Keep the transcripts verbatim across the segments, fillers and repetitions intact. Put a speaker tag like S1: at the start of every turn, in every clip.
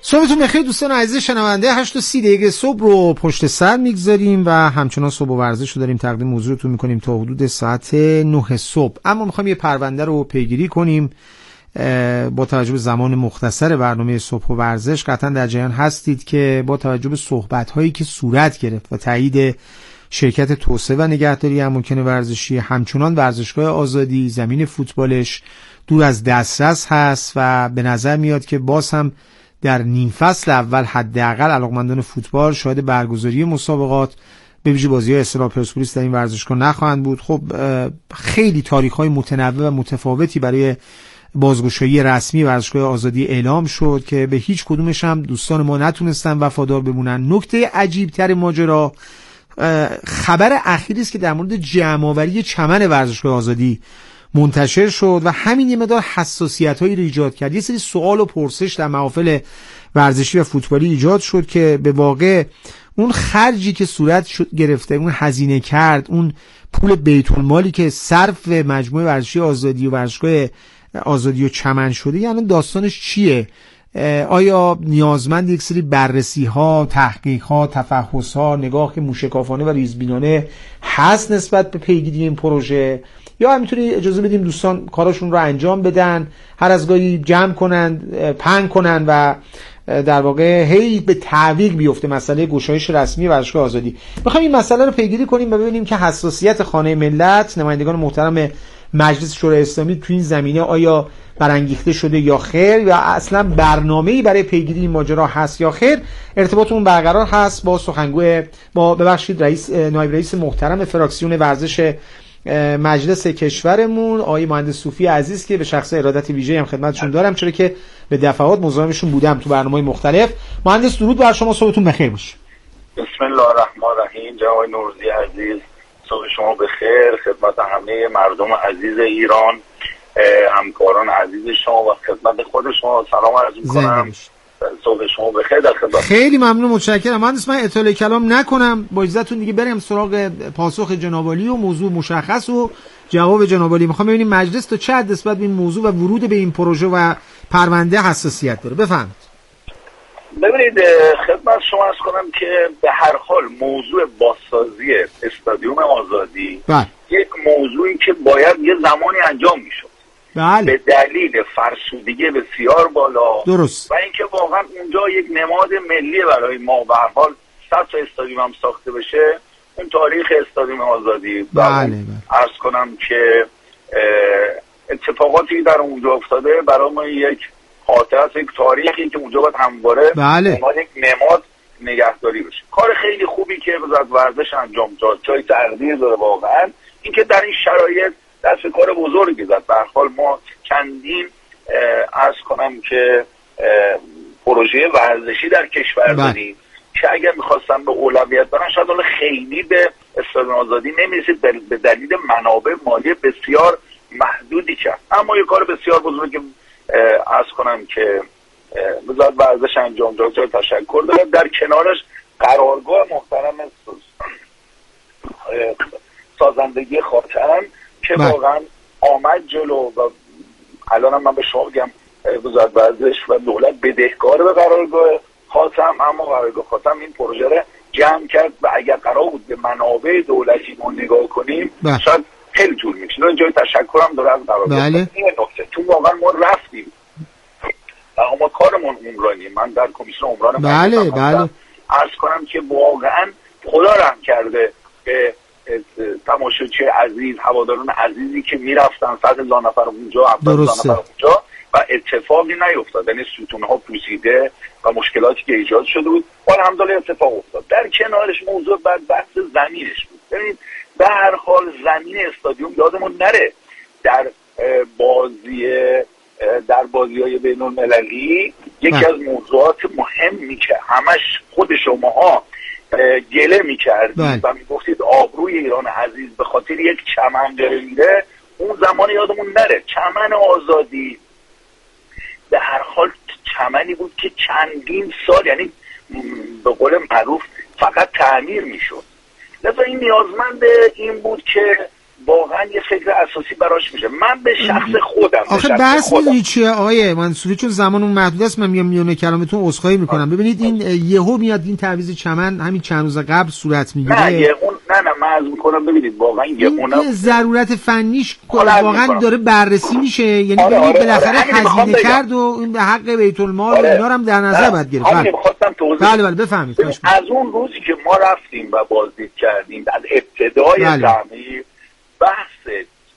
S1: صبحتون بخیر دوستان عزیز شنونده. هشت و سی دقیقه صبح رو پشت سر میگذاریم و همچنان صبح و ورزش رو داریم تقدیم موضوعتون میکنیم تا حدود ساعت نه صبح. اما میخوایم یه پرونده رو پیگیری کنیم با توجه به زمان مختصر برنامه صبح و ورزش. قطعا در جریان هستید که با توجه به صحبت هایی که صورت گرفت و تایید شرکت توسعه و نگهداری اماکن ورزشی، همچنان ورزشگاه آزادی زمین فوتبالش دور از دسترس هست و به نظر میاد که باز هم در نیم فصل اول حداقل علاقمندان فوتبال شاهد برگزاری مسابقات به ویژه بازی‌های اصطلاح پرسپولیس در این ورزشگاه نخواهند بود. خب خیلی تاریخ‌های متنوع و متفاوتی برای بازگشایی رسمی ورزشگاه آزادی اعلام شد که به هیچ کدومش هم دوستان ما نتونستن وفادار بمونن. نکته عجیب‌تر ماجرا خبر اخیری است که در مورد جمع‌آوری چمن ورزشگاه آزادی منتشر شد و همین یه مقدار حساسیت‌هایی رو ایجاد کرد. یه سری سوال و پرسش در محافل ورزشی و فوتبالی ایجاد شد که به واقع اون خرجی که صورت گرفته، اون هزینه کرد، اون پول بیت المالی که صرف مجموعه ورزشی آزادی و ورزشگاه آزادی و چمن شده، یعنی داستانش چیه؟ آیا نیازمند یک سری بررسی ها، تحقیق ها، تفحص ها، نگاه موشکافانه و ریزبینانه هست نسبت به پیگیری این پروژه، یا همینطوری اجازه بدیم دوستان کاراشون رو انجام بدن، هر از گاهی جمع کنن، پنگ کنن و در واقع هی به تعویق بیفته مسئله گشایش رسمی ورزشگاه آزادی؟ میخوایم این مسئله رو پیگیری کنیم و ببینیم که حساسیت خانه ملت، نمایندگان محترم مجلس شورای اسلامی تو این زمینه آیا برانگیخته شده یا خیر، یا اصلا برنامه‌ای برای پیگیری این ماجرا هست یا خیر. ارتباطمون برقرار هست با سخنگوی با ببخشید رئیس نایب رئیس محترم فراکسیون ورزش مجلس کشورمون آقای مهندس صوفی عزیز که به شخص ارادت ویژه‌ای هم خدمتشون دارم، چرا که به دفعات مزاحمشون بودم تو برنامه‌های مختلف. مهندس درود بر شما، صبحتون بخیر باشه.
S2: بسم الله الرحمن الرحیم. جناب نوروزی عزیز، صبح شما بخیر. خدمت همه مردم عزیز ایران، همکاران عزیز شما و خدمت خود شما سلام عرض می‌کنم. صبح شما بخیر. در خدمت.
S1: خیلی ممنون، متشکرم. مهندس من اطاله کلام نکنم، با اجازهتون دیگه بریم سراغ پاسخ جناب عالی و موضوع مشخص و جواب جناب عالی. میخوام ببینیم مجلس تا چه حد نسبت به این موضوع و ورود به این پروژه و پرونده حساسیت داره. بفرمایید.
S2: ببینید خدمت شما عرض کنم که به هر حال موضوع بازسازی استادیوم آزادی
S1: بله.
S2: یک موضوعی که باید یه زمانی انجام میشد.
S1: بله.
S2: به دلیل فرسودگی بسیار بالا،
S1: درست،
S2: و اینکه واقعا اونجا یک نماد ملی برای ما به هر حال صد تا استادیوم هم ساخته بشه، اون تاریخ استادیوم آزادی.
S1: بله بله.
S2: عرض کنم که اتفاقاتی در اونجا افتاده برای ما یک خاطره است، یک تاریخی که اونجا باید همواره
S1: بله.
S2: یک نماد نگهداری بشه. کار خیلی خوبی که وزارت ورزش انجام داد، جای تقدیر داره واقعا، اینکه در این شرایط دست کار بزرگی زد. به هر حال ما چندین عرض کنم که پروژه ورزشی در کشور داریم که اگر میخواستم به اولویت برن شاید حالا خیلی به استادیوم آزادی نمیرسید به دلیل منابع مالی بسیار محدودی کرد، اما یه کار بسیار بزرگی عرض کنم که وزارت ورزش انجام داد، جای تشکر دارم. در کنارش قرارگاه محترم سازندگی خاتم که واقعا آمد جلو و الان من به شما بگم وزارت ورزش و دولت بدهکار به قرارگاه خاتم، اما قرارگاه خاتم این پروژه رو جمع کرد و اگر قرار بود به منابع دولتی ما نگاه کنیم بله. شاید خیلی طول می‌کشید. جای تشکرم داره از قرارگاه.
S1: بله.
S2: این نکته تو واقعا ما رفتیم و ما کارمون عمرانی، من در کمیسیون عمران
S1: بله بله
S2: عرض کنم که واقعا خدا رحم کرده که تماشاچی عزیز، هواداران عزیزی که میرفتن صد هزار نفر اونجا، هفتاد هزار نفر اونجا و اتفاقی نیفتاد، یعنی ستون‌ها پوسیده و مشکلاتی که ایجاد شده بود و الحمدلله اتفاق افتاد. در کنارش موضوع بعد بحث زمینش بود. ببینید به هر حال زمین استادیوم یادمون نره در بازی در بازی‌های بین‌المللی یکی از موضوعات مهمی که همش خود شماها گله می‌کردید و میگفتید آبروی ایران عزیز به خاطر یک چمن داره میره، اون زمان یادمون نره چمن آزادی به هر حال چمنی بود که چندین سال، یعنی به قول معروف فقط تعمیر میشد. لذا این نیازمند این بود که واقعا یه فکر اساسی براش میشه. من به شخص خودم
S1: آخه بحث میدونی چیه آقای منصوری، چون زمانون محدود است من میام میونه کلامتون عذرخواهی میکنم. ببینید این یهو میاد این تعویض چمن همین چند روز قبل صورت میگیره.
S2: نه یه اون نه نه من عرض میکنم ببینید واقعا یه اونم
S1: ضرورت فنیش واقعا داره بررسی میشه، یعنی
S2: آره آره
S1: بالاخره
S2: آره
S1: هزینه کرد و این به حق بیت المال
S2: آره.
S1: اینا هم در نظر باید گرفت.
S2: همین می‌خواستم توضیح
S1: بله بله بفهمید.
S2: از اون روزی که ما رفتیم و بازدید کردیم از ابتدای تعمیر بحث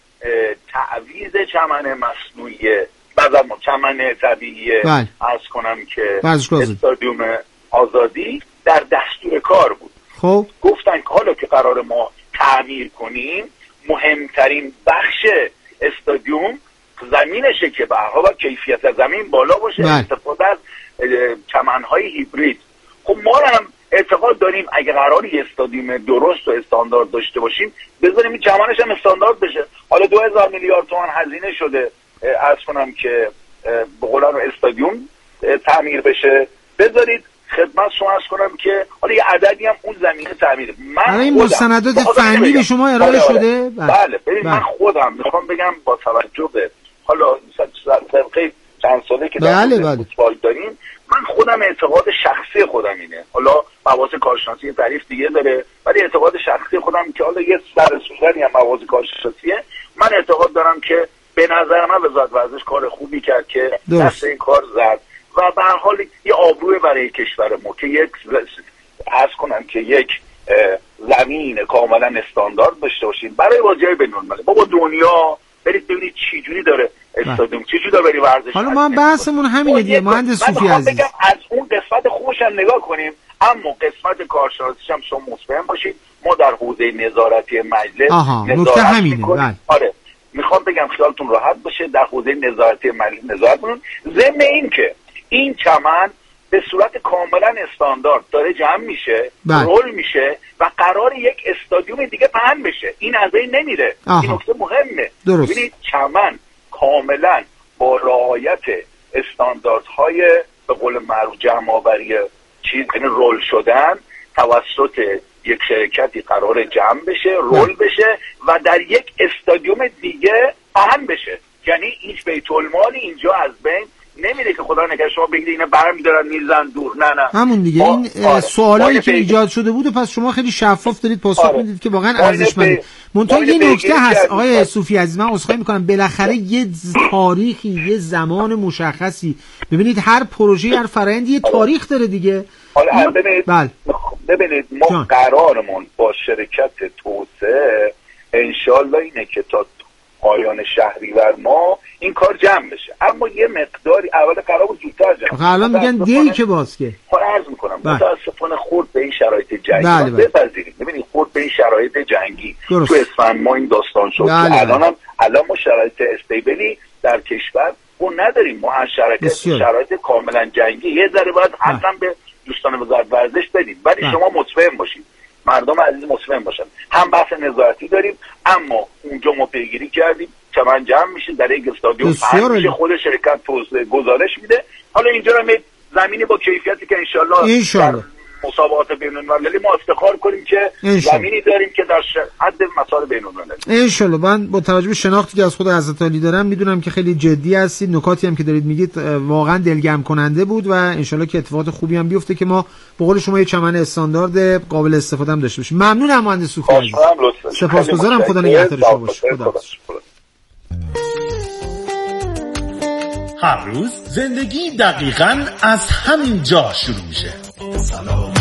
S2: تعویض چمن مصنوعی بعد از چمن طبیعی عرض کنم که استادیوم آزادی در دستور کار بود.
S1: خب
S2: گفتن که حالا که قرار ما تعمیر کنیم مهمترین بخش استادیوم زمینشه که به هر حال کیفیت زمین بالا باشه، استفاده از چمن‌های هیبرید. خب ما هم اعتقاد داریم اگه قراری استادیوم درست و استاندارد داشته باشیم بذاریم این چمنش هم استاندارد بشه. حالا دو هزار میلیارد تومان هزینه شده عرض کنم که به قولن استادیوم تعمیر بشه، بذارید خدمت شما عرض کنم که حالا یه عددی هم اون زمینه تعمیر. من
S1: این مستندات فنی به شما ارائه
S2: بله
S1: شده؟
S2: بله ببین من خودم میخوام بگم با توجه به حالا طبقه چند ساله که در فوتبال داریم، من خودم اعتقاد شخصی خودم اینه، حالا مواضع کارشناسی تعریف دیگه داره، ولی اعتقاد شخصی خودم که حالا یه سر سوزنی هم مواضع کارشناسیه، من اعتقاد دارم که به نظر من وزارت ورزش کار خوبی کرد که دست این کار زد و به هر حال یه آبروی برای کشور ما که یک عرض کنم که یک زمین کاملا استاندارد داشته باشیم برای بازی‌های بین‌المللی. بابا دنیا برید ببینید چی جوری داره استادیوم چی جوری داره بری ورزش.
S1: حالا ما بحثمون همینه دیگه مهندس صوفی عزیز.
S2: از اون قسمت خوبش هم نگاه کنیم، اما قسمت کارشناسیش هم شما مطمئن باشید ما در حوزه نظارتی مجلس
S1: نظارت همینه.
S2: آره میخوام بگم خیالتون راحت باشه در حوزه نظارتی مجلس نظارت کنون. ضمن این که این چمن به صورت کاملا استاندارد داره جمع میشه، رول میشه و قرار یک استادیوم دیگه پهن بشه، این از این نمیره. آها. این نکته مهمه. ببینید چمن کاملا با رعایت استانداردهای به قول معروف جمع آوری چیز یعنی رول شدن توسط یک شرکتی قرار جمع بشه، رول بشه و در یک استادیوم دیگه پهن بشه. یعنی هیچ بیت المالی اینجا از بین نمیره که خدا نگه شما بگید اینا برمی‌دارن میزن دور. نه نه
S1: همون دیگه این آره. سوالایی که ایجاد شده بود و پس شما خیلی شفاف دارید پاسخ آره. میدید که واقعا ارزشمنده. منتها یه نکته هست آقای صوفی عزیز، من عذرخواهی میکنم، بالاخره یه تاریخی یه زمان مشخصی، ببینید هر پروژه هر فرآیندی یه تاریخ داره دیگه.
S2: حالا ببینید بله. ببینید ما جان. قرارمون با شرکت توسعه انشالله اینه که تا پایان شهریور ما این کار جمع بشه، اما یه مقداری اول قرار بود زودتر جمع.
S1: الان میگن دی که باز که
S2: عرض میکنم متاسفانه خورد به این شرایط جنگی بله بله. بپذیرید ببینید خورد به این شرایط جنگی درست. تو اسفند ما این داستان شد بله بله. الان هم الان ما شرایط استیبلی در کشور اون نداریم، ما هر شرایط شرایط کاملا جنگی یه ذره باید حتما به دوستان وزارت ورزش بدیم، ولی شما مطمئن باشید مردم عزیز مطمئن باشن هم بحث نظارتی داریم، اما اونجا ما پیگیری کردیم چمن جمع میشه در یک استادیوم پهن میشه، خود شرکت توسعه گزارش میده. حالا اینجا رو زمینی با کیفیتی که انشالله
S1: انشالله
S2: مسابقات بین‌المللی ما افتخار کنیم که زمینی داریم که در حد مسائل بین‌المللی
S1: انشالله. من با توجه به شناختی که از خود حضرت عالی دارم میدونم که خیلی جدی هستید، نکاتی هم که دارید میگید واقعا دلگرم کننده بود و انشالله که اتفاقات خوبی هم بیفته که ما به قول شما یه چمن استاندارد قابل استفاده هم داشته باشیم. ممنونم مهندس صوفی عزیز، سپاسگزارم. خدا نگهدار شما باشه. خدا
S3: هر روز زندگی دقیقاً از همین جا شروع میشه. سلام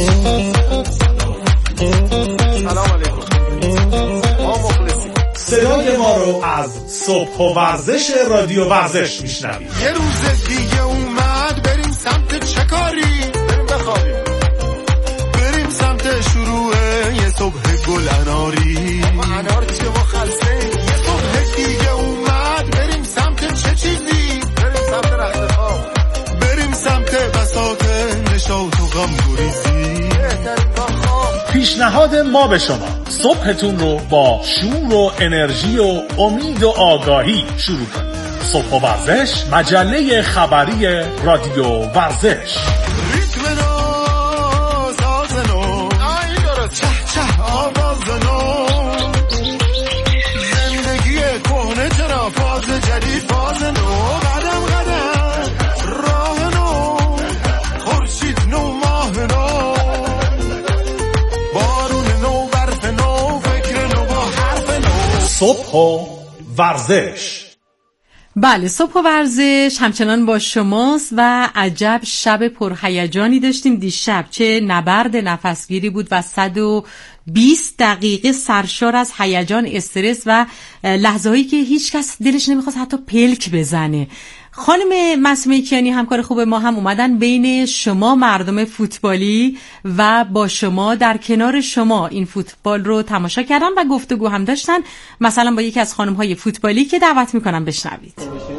S3: سلام علیکم. ما مخلصیم. صدای ما رو از صبح و ورزش رادیو ورزش میشنوید.
S4: یه روز دیگه اومد بریم سمت چه کاری؟ بریم بخوابیم. بریم سمت شروع یه صبح گل اناری. ما انار چه و خلصه. یه صبح دیگه اومد بریم سمت چه چیزی؟ بریم سمت رخت خواب. بریم سمت بساط نشاط و غم گریزی.
S3: پیشنهاد ما به شما صبحتون رو با شور و انرژی و امید و آگاهی شروع کنید. صبح و ورزش، مجله خبری رادیو ورزش.
S4: ریتم نو ساز نو چه چه آواز نو
S3: صبح و ورزش.
S5: بله، صبح و ورزش همچنان با شماست و عجب شب پرهیجانی داشتیم دیشب. چه نبرد نفسگیری بود و صد و بیست دقیقه سرشار از هیجان، استرس و لحظه هایی که هیچ کس دلش نمیخواست حتی پلک بزنه. خانم معصومه کیانی همکار خوب ما هم اومدن بین شما مردم فوتبالی و با شما در کنار شما این فوتبال رو تماشا کردن و گفتگو هم داشتن، مثلا با یکی از خانم‌های فوتبالی که دعوت میکنم بشنوید.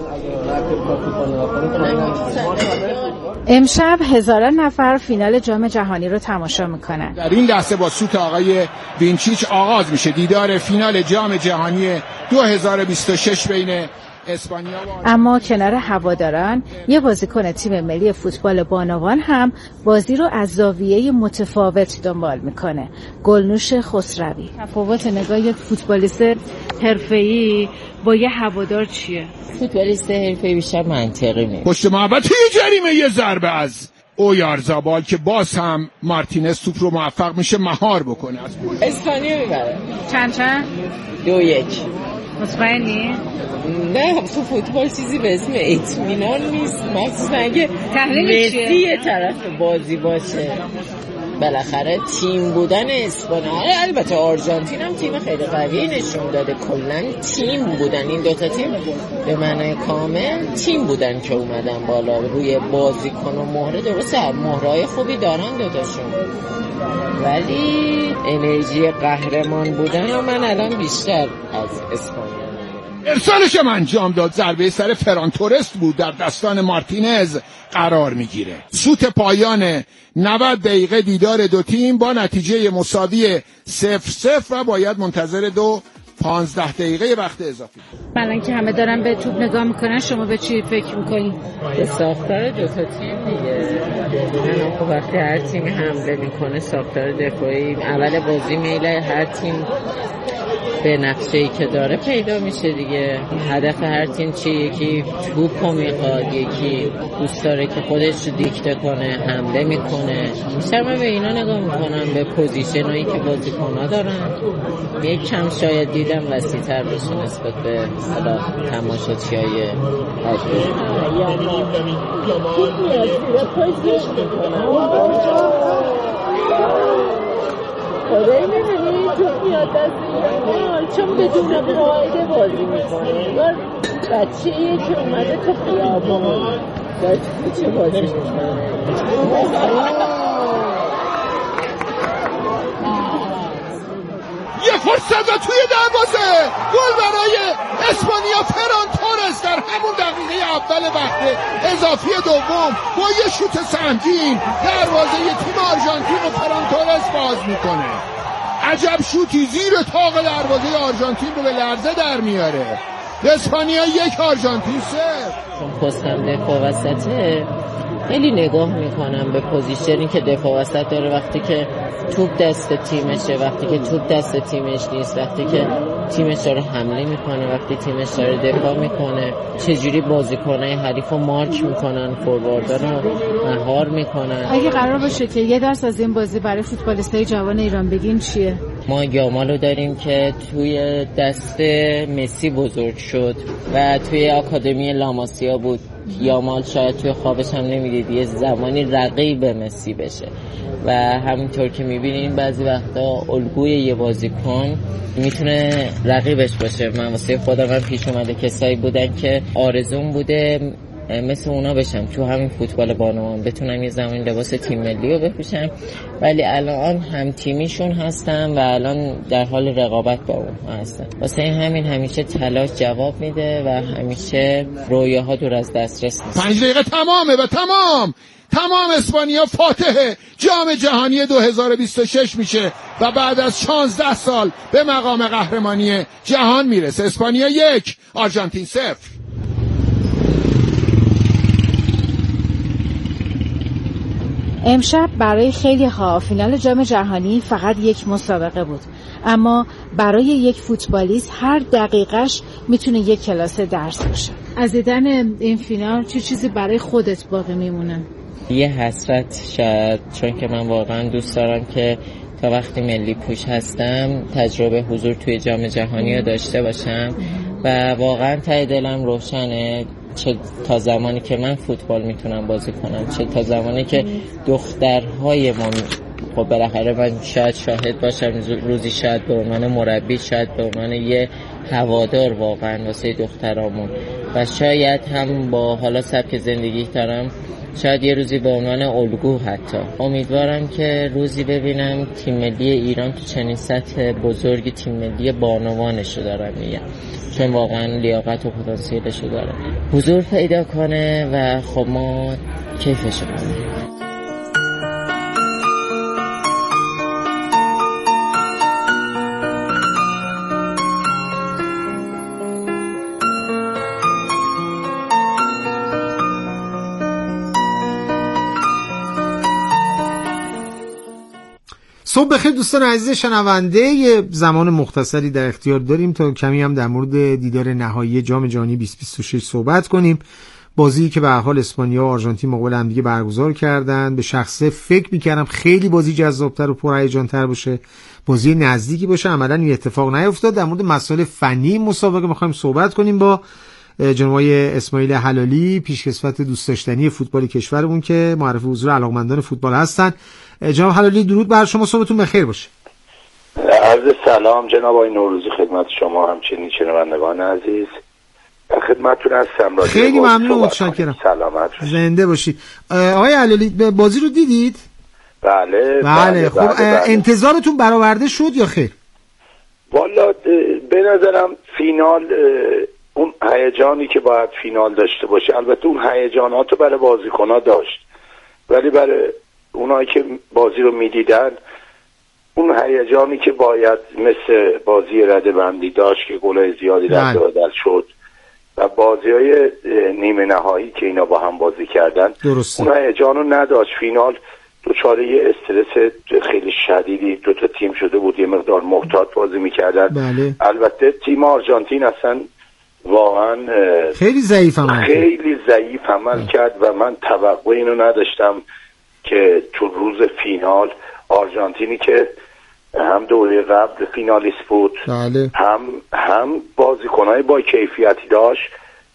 S6: امشب هزاران نفر فینال جام جهانی رو تماشا میکنن.
S7: در این لحظه با سوت آقای وینچیچ آغاز میشه دیدار فینال جام جهانی دو هزار و بیست و شش بین اسپانیا و...
S6: اما کنار هواداران یه بازیکن تیم ملی فوتبال بانوان هم بازی رو از زاویه متفاوت دنبال میکنه. گلنوش خسروی. تفاوت نگاه یک فوتبالیست حرفه‌ای با یه هوادار چیه؟
S8: فوتبالیست حرفه‌ای بیشتر منطقی میشه.
S7: پشت محبت جریمه یه ضربه از اویارزابال که باز هم مارتینز توپ رو موفق میشه مهار بکنه.
S8: اسپانیا میبره.
S6: چند چند؟
S8: دو یک.
S6: مطمئنی؟
S8: نه، تو فوتبال چیزی به اسم اطمینان نیست، مخصوصا اگه مسی یه طرف بازی باشه. بالاخره تیم بودن اسپانیا، البته آرژانتین هم تیم خیلی قوی نشون داده، کلا تیم بودن این دوتا تیم به معنای کامل تیم بودن که اومدن بالا روی بازیکن و مهره. درسته مهرهای خوبی دارن دوتاشون، ولی انرژی قهرمان بودن و من الان بیشتر از اسپانیا.
S7: ارسالش هم انجام داد، ضربه سر فران تورست بود، در دستان مارتینز قرار میگیره. سوت پایان نود دقیقه دیدار دو تیم با نتیجه مساوی صفر صفر و باید منتظر دو پانزده دقیقه وقت اضافی.
S6: الان که همه دارن به توپ نگاه میکنن، شما به چی فکر میکنی؟
S8: به ساختار دو تا تیم دیگه. من خب وقتی هر تیم حمله میکنه ساختار دفاعی اول بازی میله هر تیم به نقشه‌ای که داره پیدا میشه دیگه. هدف هر تیم چی؟ یکی توپو میخواد، یکی دوست داره که خودش رو دیکته کنه، حمله میکنه. بیشتر من به اینا نگاه میکنم، به پوزیشنایی که بازیکن‌ها دارن. یک کم شاید دیدم وسیع‌تر بشه نسبت به حالا تماشاچیای عادی. خدایی میبینی تو میاد دست میاد چون بدون قاعده بازی میکنه. انگار بچه یه که اومده تو خیابان باید چه بازی میکنه.
S7: یه فرصت و توی دروازه گل برای اسپانیا. فران تورست در همون دقیقه اول وقت اضافی دوم با یه شوت سنگین دروازه تیم آرژانتین و فران تورست باز میکنه. عجب شوتی زیر طاق دروازه آرژانتین رو به لرزه در میاره. اسپانیا یک آرژانتین صفر.
S8: چون پستم دفاع وسطه خیلی نگاه میکنم به پوزیشنی که دفاع وسط داره وقتی که توپ دست تیمشه، وقتی که توپ دست تیمش نیست، وقتی که تیمش داره حمله میکنه، وقتی تیمش داره دفاع میکنه، چجوری بازیکنای حریف رو مارک میکنن، فورواردن رو مهار میکنن.
S6: اگه قرار باشه که یه درس از این بازی برای فوتبالیستای جوان ایران بگین چیه؟
S8: ما یامالو داریم که توی دست مسی بزرگ شد و توی آکادمی لاماسیا بود. یامال شاید توی خوابش هم نمیدید یه زمانی رقیب مسی بشه و همینطور که میبینین بعضی وقتا الگوی یه بازیکن میتونه رقیبش باشه. من واسه خودم هم پیش اومده کسایی بودن که آرزوم بوده مثل اونا بشم تو همین فوتبال بانوان، بتونم یه زمانی لباس تیم ملی رو بپوشم، ولی الان هم تیمیشون هستم و الان در حال رقابت با اون هستم. واسه همین همیشه تلاش جواب میده و همیشه رویاها دور از دسترس نیست.
S7: پنج دقیقه تمامه و تمام تمام اسپانیا فاتح جام جهانی دو هزار و بیست و شش میشه و بعد از شانزده سال به مقام قهرمانی جهان میرسه. اسپانیا یک آرژانتین صفر.
S6: امشب برای خیلی ها فینال جام جهانی فقط یک مسابقه بود، اما برای یک فوتبالیست هر دقیقش میتونه یک کلاس درس باشه. از دیدن این فینال چه چی چیزی برای خودت باقی میمونه؟
S8: یه حسرت شاید، چون که من واقعا دوست دارم که تا وقتی ملی پوش هستم تجربه حضور توی جام جهانی رو داشته باشم و واقعا ته دلم روشنه، چه تا زمانی که من فوتبال میتونم بازی کنم، چه تا زمانی که دخترهای ما، خب بالاخره من شاید شاهد باشم روزی، شاید به عنوان مربی، شاید به عنوان یه هوادار واقعا واسه دخترامون، و شاید هم با حالا سبک زندگی دارم، شاید یه روزی به عنوان الگو حتی. امیدوارم که روزی ببینم تیم ملی ایران تو چنین سطح بزرگی تیم ملی بانوانش رو دارم میگم، چون واقعا لیاقت و پتانسیلش رو داره حضور پیدا کنه و خب ما کیفش رو کنیم.
S1: صبح بخیر دوستان عزیز شنونده، یه زمان مختصری در اختیار داریم تا کمی هم در مورد دیدار نهایی جام جهانی بیست بیست و شش صحبت کنیم. بازی که به هر حال اسپانیا و آرژانتین مقابل هم دیگه برگزار کردن، به شخصه فکر می‌کردم خیلی بازی جذاب‌تر و پرهیجان‌تر باشه، بازی نزدیکی باشه، عملاً این اتفاق نیفتاد. در مورد مسائل فنی مسابقه می‌خوایم صحبت کنیم با جناب اسماعیل حلالی، پیشکسوت دوست داشتنی فوتبال کشورمون که معرف حضور علاقمندان فوتبال هستن. جناب حلالی درود بر شما، صبحتون بخیر باشه.
S9: عرض سلام جناب آقای نوروزی خدمت شما، همچنین شنوندگان عزیز خدمتتون هستم.
S1: خیلی ممنون، متشکرم.
S9: سلامت
S1: زنده باشید. آقای حلالی بازی رو دیدید؟
S9: بله
S1: بله, بله خب بله بله. انتظارتون برآورده شد یا خیر؟
S9: والا به نظرم فینال اون هیجانی که باید فینال داشته باشه، البته اون هیجانات رو برای بازیکن‌ها داشت، ولی برای اونایی که بازی رو میدیدن اون هیجانی که باید مثل بازی رده‌بندی داشت که گلای زیادی رد و بدل شد و بازی‌های نیمه نهایی که اینا با هم بازی کردن درسته. اون هیجان رو نداشت. فینال دوچاره یه استرس خیلی شدیدی دو تا تیم شده بود، یه مقدار محتاط بازی می‌کردن.
S1: بله.
S9: البته تیم آرژانتین اصلا واقعا
S1: خیلی ضعیف عمل
S9: خیلی ضعیف عمل کرد و من توقع اینو نداشتم که تو روز فینال آرژانتینی که هم دوره قبل فینالیست بود
S1: بله.
S9: هم هم بازیکنای با کیفیتی داشت.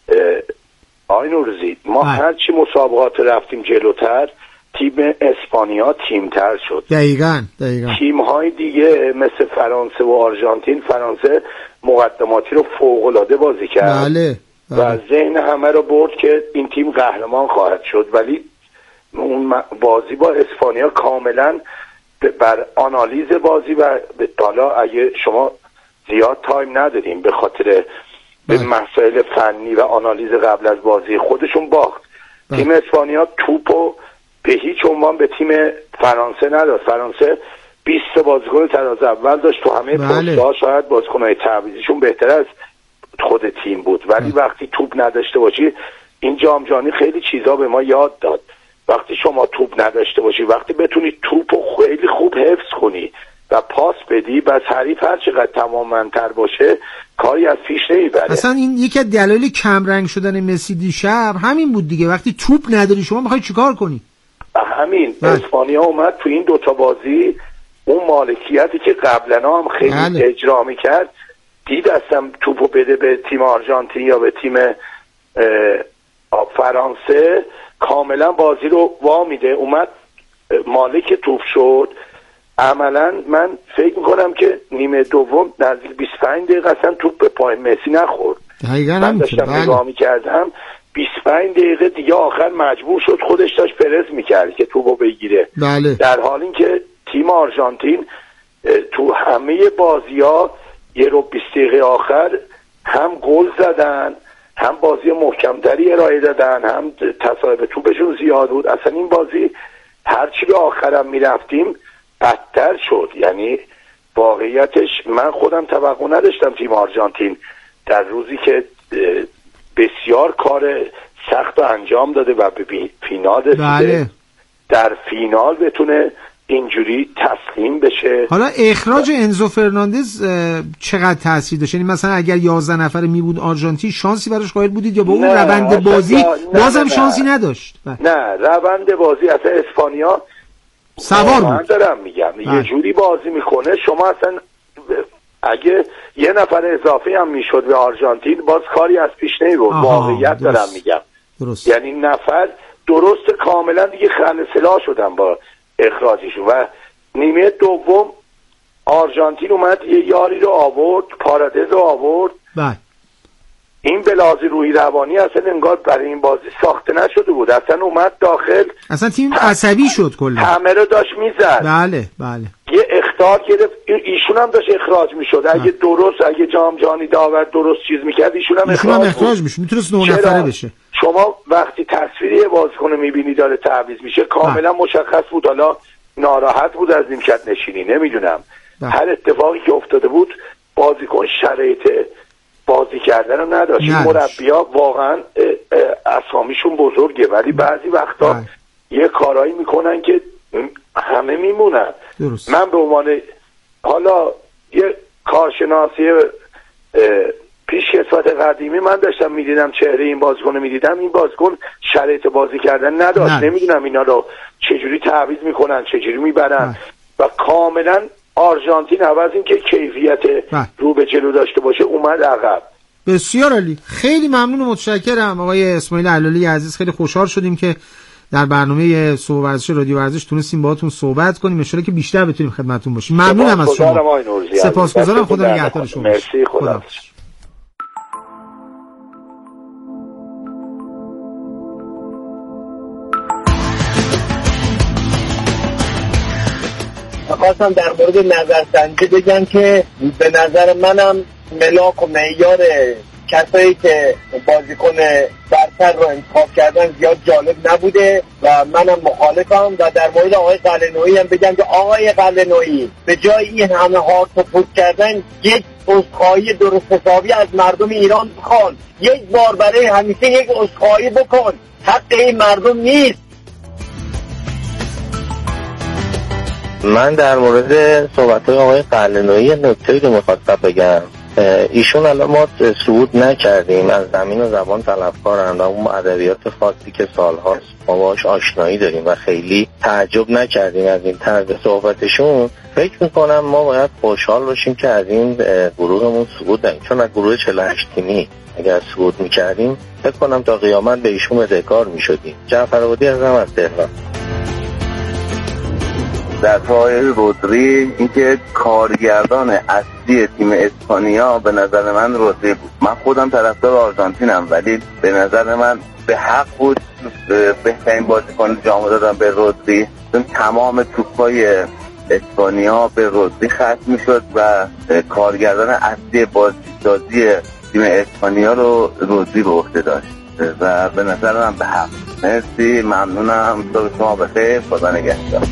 S9: آقای نوروزی ما بله. هرچی مسابقات رفتیم جلوتر تیم اسپانیا تیمتر شد.
S1: دقیقاً دقیقاً
S9: تیم‌های دیگه مثل فرانسه و آرژانتین، فرانسه مقدماتی رو فوق‌العاده بازی کرد
S1: بله. بله.
S9: و ذهن همه رو برد که این تیم قهرمان خواهد شد، ولی اون بازی با اسپانیا کاملا بر آنالیز بازی و حالا اگه شما زیاد تایم نداریم به خاطر به مسائل فنی و آنالیز قبل از بازی خودشون باخت. بله. تیم اسپانیا توپو به هیچ عنوان به تیم فرانسه نداد. فرانسه بیست بازیکن تراز اول داشت، تو همه
S1: بله.
S9: پست‌ها شاید بازیکن‌های تعویضیشون بهتر از خود تیم بود، ولی بله. وقتی توپ نداشته باشی، این جام جهانی خیلی چیزا به ما یاد داد. وقتی شما توپ نداشته باشی، وقتی بتونی توپو خیلی خوب حفظ کنی و پاس بدی، بس حریف هر چقدر تمام‌تر باشه کاری از پیش نمیبره.
S1: اصلا این یکی از دلایل کم رنگ شدن مسی دیشب همین بود دیگه، وقتی توپ نداری شما میخوای چیکار کنی؟
S9: همین بله. اسپانیا اومد تو این دوتا بازی اون مالکیتی که قبلا هم خیلی بله. اجرا میکرد، دید اصلا توپو بده به تیم آرژانتین یا به تیم فرانسه کاملا بازی رو وا میده، اومد مالک توپ شد. عملا من فکر میکنم که نیمه دوم نزدیک بیست و پنج دقیقه اصلا توپ به پای مسی نخورد. من داشتم بله. نگاه میکردم بیست و پنج دقیقه دیگه آخر مجبور شد خودش داشت پرس میکرد که توپو بگیره
S1: بله.
S9: در حال این که تیم آرژانتین تو همه بازی‌ها یه رو بیست دقیقه آخر هم گل زدن، هم بازی محکمتری ارائه دادن، هم تصاحب توپشون زیاد بود. اصلا این بازی هرچی به آخرم میرفتیم بدتر شد. یعنی واقعیتش من خودم توقع نداشتم تیم آرژانتین در روزی که بسیار کار سخت و انجام داده و به فینال رسیده
S1: بله.
S9: در فینال بتونه اینجوری تسلیم بشه.
S1: حالا اخراج انزو فرناندز چقدر تاثیر داشت؟ یعنی مثلا اگر یازده نفر می بود آرژانتین شانسی براش قائل بودید یا با اون روند بازی بازم شانسی نداشت؟
S9: نه, نه روند بازی اصلا اسپانیا
S1: سوار بود.
S9: من دارم میگم
S1: بله.
S9: یه جوری بازی میکنه شما اصلا اگه یه نفر اضافی هم میشد به آرژانتین باز کاری از پیش نمیبرد. واقعیت
S1: درست.
S9: دارم میگم
S1: درست.
S9: یعنی نفر درست کاملا دیگه خلسلا شدن با اخراجشون و نیمه دوم آرژانتین اومد یه یاری رو آورد، پارادز رو آورد.
S1: بله.
S9: این به لحاظ روحی روانی اصلا انگار برای این بازی ساخته نشده بود، اصلا اومد داخل
S1: اصلا تیم عصبی شد کلا،
S9: همه رو داشت میزد.
S1: بله بله.
S9: یه اخطار گرفت، ایشون هم داشت اخراج میشد. اگه درست اگه جام جهانی داور درست چیز میکرد ایشون هم
S1: ایشون
S9: اخراج,
S1: اخراج میشه، میتونست نه نفره بشه.
S9: شما وقتی تصویری یه بازیکن میبینی داره تعویض میشه کاملا مشخص بود حالا ناراحت بود از نیمکت نشینی، نمیدونم هر اتفاقی که افتاده بود بازیکن شرایط بازی کردن رو نداشت. این مربی‌ها واقعا اسامیشون بزرگه ولی بعضی وقتا بله. یه کارایی میکنن که همه میمونن.
S1: درست.
S9: من به عنوان حالا یه کارشناسی پیشکسوت قدیمی من داشتم میدیدم چهره این بازیکن میدیدم، این بازیکن شرایط بازی کردن نداشت. نداشت. نمیدونم اینا رو چجوری تعویض میکنن چجوری میبرن نداشت. و کاملا آرژانتین عوض این که کیفیت بله. رو به جلو داشته باشه اومد عقب.
S1: بسیار عالی، خیلی ممنون و متشکرم آقای اسماعیل علالی عزیز. خیلی خوشحال شدیم که در برنامه صبح ورزش رادیو ورزش تونستیم باهاتون صحبت کنیم، ان شاءالله که بیشتر بتونیم خدمتتون باشیم. ممنونم از شما. سپاسگزارم. خدا نگهدار شما.
S9: مرسی. خدا.
S10: خواستم در مورد نظرسنجی بگم که به نظر منم ملاک و معیار کسایی که بازیکن برتر رو انتخاب کردن زیاد جالب نبوده و منم مخالفم. و در مورد آقای قلعه‌نویی هم بگم که آقای قلعه‌نویی به جای این همه هارت و پوست کردن یک عذرخواهی درست حسابی از مردم ایران بکن، یک بار برای همیشه یک عذرخواهی بکن، حق این مردم نیست.
S11: من در مورد صحبت‌های آقای قلعه‌نویی نکته‌ای رو می‌خواستم بگم. ایشون الان ما صعود نکردیم، از زمین و زبان طلبکارن و اون ادبیات خاصی که سال‌هاست ما باهاش آشنایی داریم و خیلی تعجب نکردیم از این طرز صحبتشون. فکر می‌کنم ما باید خوشحال باشیم که از این گروهمون صعود نکنیم، چون از گروه چهل و هشت تیمی اگر صعود می‌کردیم فکر کنم تا قیامت به ایشون بدهکار می‌شدیم. جعفر عبادی هستم از تهران.
S12: در پای رودری اینکه کارگردان اصلی تیم اسپانیا به نظر من رودری بود. من خودم طرفدار آرژانتینم ولی به نظر من به حق بود بهترین بازیکن جام دادن به رودری، چون تمام توپای اسپانیا به رودری ختم میشد و کارگردان اصلی بازیسازی تیم اسپانیا رو رودری به عهده داشت و به نظر من به حق. مرسی، ممنونم. صبح شما بخیر، خدا نگهدار.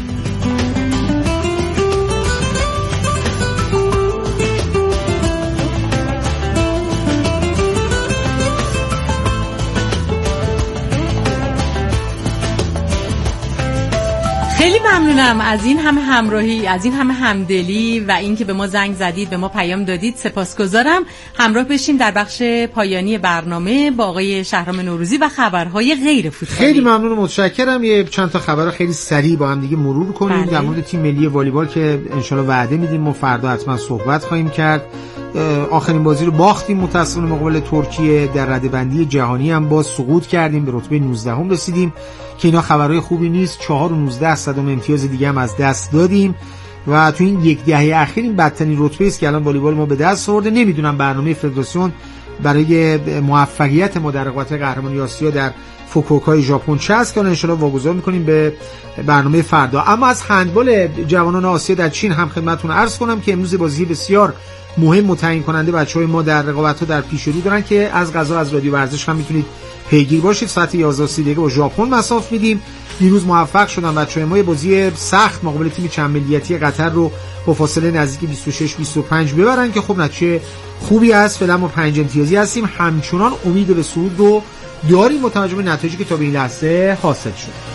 S5: خیلی ممنونم از این همه همراهی، از این همه همدلی و اینکه به ما زنگ زدید، به ما پیام دادید. سپاسگزارم. همراه بشیم در بخش پایانی برنامه با آقای شهرام نوروزی و خبرهای غیر فوتبالی.
S1: خیلی ممنون و متشکرم. یه چند تا خبر خیلی سریع با هم دیگه مرور کنیم. بله. در مورد تیم ملی والیبال که انشالله وعده میدیم ما فردا حتما صحبت خواهیم کرد. آخرین بازی رو باختیم متأسفانه مقابل ترکیه. در رده‌بندی جهانی هم باز سقوط کردیم، به رتبه نوزدهم رسیدیم که اینا خبرهای خوبی نیست. چهار و نوزده صدم امتیاز دیگه هم از دست دادیم و تو این یک دهه اخیر این بدترین رتبه است که الان والیبال ما به دست آورده. نمیدونم برنامه فدراسیون برای موفقیت ما در رقابت قهرمانی آسیا در فوکوکای ژاپن چه است که ان شاء الله واگذار می‌کنیم به برنامه فردا. اما از هندبال جوانان آسیا در چین هم خدمتتون عرض کنم که امروز بازی بسیار مهم و تعیین کننده بچهای ما در رقابت‌ها در پیش رو دارن که از قضا از رادیو ورزش هم میتونید پیگیر باشید. ساعت یازده و سی دقیقه با ژاپن مساف میدیم. دیروز موفق شدن بچهای ما بازی سخت مقابل تیم چند ملیتی قطر رو با فاصله نزدیک بیست و شش بیست و پنج ببرن که خب نتیجه خوبی است. فعلا ما پنج امتیازی هستیم. همچنان امید به صعود رو داریم با توجه به نتایجی که تا به این لحظه حاصل شد.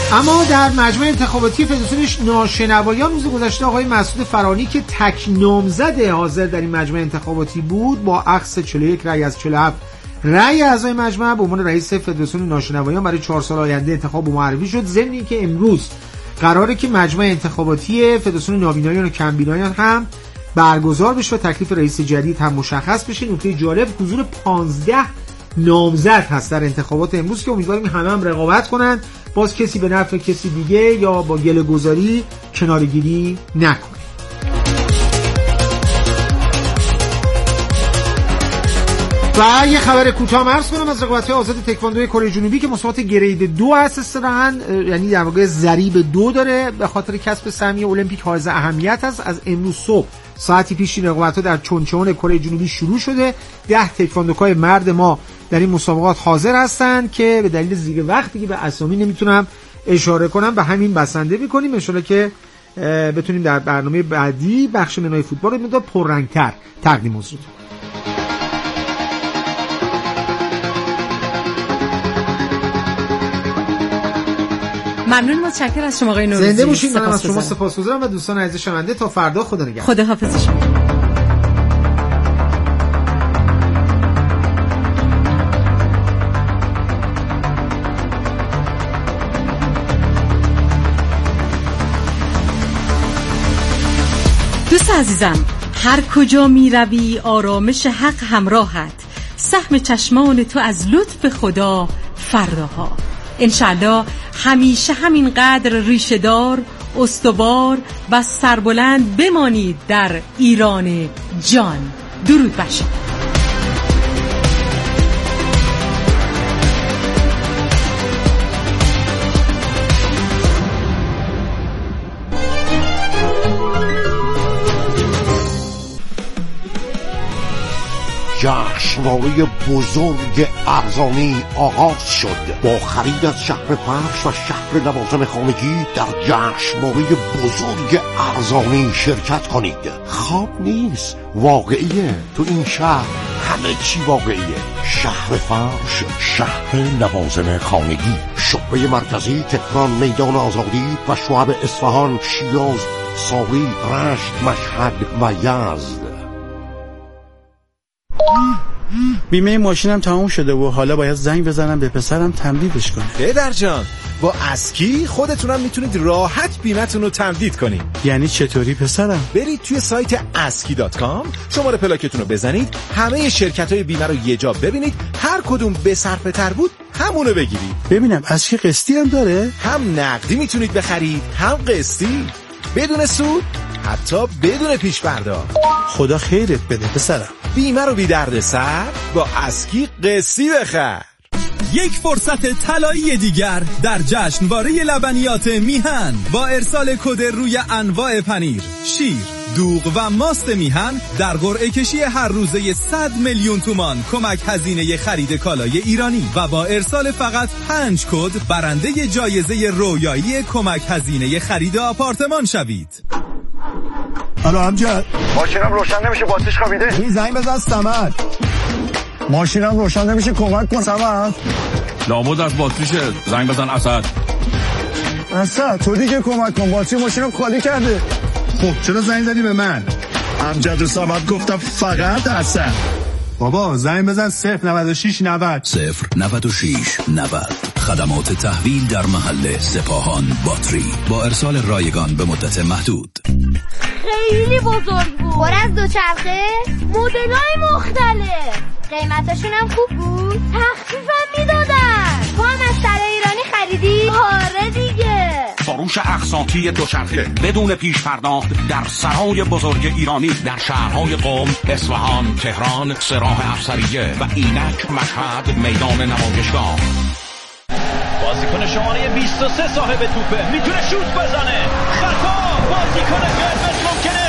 S1: اما در مجمع انتخاباتی فدراسیون ناشنوایان روز گذشته آقای مسعود فرانی که تک نامزد حاضر در این مجمع انتخاباتی بود با اخذ چهل و یک رأی از چهل و هفت رأی اعضای مجمع به عنوان رئیس فدراسیون ناشنوایان برای چهار سال آینده انتخاب معرفی شد. ضمن اینکه امروز قراره که مجمع انتخاباتی فدراسیون نابینایان و کمبینایان هم برگزار بشه و تکلیف رئیس جدید هم مشخص بشه. نکته جالب حضور پانزده نامزد هست در انتخابات امروز که امیدواریم همه هم رقابت کنن، باز کسی به نفع کسی دیگه یا با گله گذاری کنارگیری نکنه. و یه خبر کوتاه عرض کنم از رقابت‌های آزاد تکواندو کره جنوبی که مسابقات گرید دو هست اصطلاحاً، یعنی در واقع ضریب دو داره به خاطر کسب سهمیه المپیک حائز اهمیت است. از امروز صبح ساعتی پیش این رقابت‌ها در چونچون کره جنوبی شروع شده. ده تکواندوکای مرد ما در این مسابقات حاضر هستن که به دلیل زیر وقتی که به اسامی نمیتونم اشاره کنم به همین بسنده می‌کنیم. ان شاءالله که بتونیم در برنامه بعدی بخش منوی فوتبال رو مقدار پررنگ‌تر تقدیم حضورتون.
S5: ممنون، متشکرم از شما آقای نوروزی.
S1: زنده باشید. منم از شما سپاسگزارم و دوستان عزیز شنونده تا فردا خدا نگهدار.
S5: خداحافظ شما. دوست عزیزم، هر کجا می روی آرامش حق همراهت، سهم چشمان تو از لطف خدا فرداها. انشالله همیشه همینقدر ریشه‌دار، استوار و سربلند بمانید در ایران جان. درود بر شما.
S13: جشنواره بزرگ ارزانی آغاز شد. با خرید از شهر فرش و شهر لوازم خانگی در جشنواره بزرگ ارزانی شرکت کنید. خواب نیست، واقعیه. تو این شهر همه چی واقعیه. شهر فرش، شهر لوازم خانگی، شعبه مرکزی تهران، میدان آزادی و شعب اصفهان، شیراز، ساری، رشت، مشهد و یزد.
S14: بیمه ماشینم تموم شده و حالا باید زنگ بزنم به پسرم تمدیدش کنه.
S15: پدر جان، با اسکی خودتونم میتونید راحت بیمتون رو تمدید کنید.
S14: یعنی چطوری پسرم؟
S15: برید توی سایت اسکی دات کام، شماره پلاکتون رو بزنید، همه شرکت‌های بیمه رو یه جا ببینید، هر کدوم به صرفه تر بود همونو بگیرید.
S14: ببینم اسکی قسطی هم داره؟
S15: هم نقدی میتونید بخرید، هم قسطی، بدون سود، حتی بدون پیش پرداخت.
S14: خدا خیرت بده پسرم.
S15: بیمه رو بی درد سر با اسکی قسطی بخر.
S16: یک فرصت طلایی دیگر در جشنواره لبنیات میهن با ارسال کد روی انواع پنیر، شیر، دوغ و ماست میهن در قرعه کشی هر روزه صد میلیون تومان کمک هزینه خرید کالای ایرانی و با ارسال فقط پنج کد برنده جایزه رویایی کمک هزینه خرید آپارتمان شوید.
S17: الو امجد،
S18: ماشینم روشن نمیشه، باتریش خوابیده.
S17: این زنگ بزن سمد. ماشینم روشن نمیشه، کمک کن سمد.
S19: لابد از باتریشه، زنگ بزن اسد.
S17: اسد تو دیگه کمک کن، باتری ماشینم خالی کرده. خب چرا زنگ زدی به من؟ امجد و سمد گفتم فقط اسد. بابا زنگ بزن صفر نود و شش نود
S20: صفر نود و شش نود. خدمات تحویل در محل سپاهان باتری با ارسال رایگان به مدت محدود.
S21: خیلی بزرگ بود. پر از دوچرخه، مدل‌های مختلف، قیمتشون هم خوب بود. تخفیفم میدادن. تو هم از سر ایرانی خریدی؟ آره دیگه.
S22: فروش اقساطی دوچرخه بدون پیش پرداخت در سرای بزرگ ایرانی در شهرهای قم، اصفهان، تهران، سراح افسریه و اینک، مشهد، میدان نمایشگاه.
S23: بازیکن شماره بیست و سه صاحب توپه، میتونه شوت بزنه. خطا، بازیکن قرمز ممکنه